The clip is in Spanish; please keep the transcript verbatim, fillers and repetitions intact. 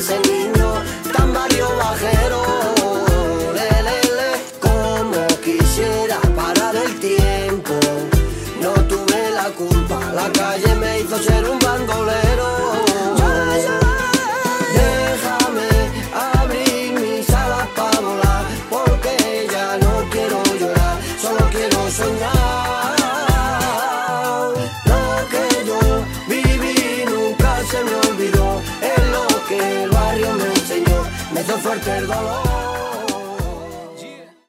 ese niño tan barrio bajero. Le, le, le, como quisiera parar el tiempo, no tuve la culpa, la calle me hizo ser un bandolero. Déjame abrir mis alas para volar, porque ya no quiero llorar, solo quiero soñar. Lo que yo viví nunca se me olvidó, es lo que el barrio me enseñó, me hizo fuerte el dolor.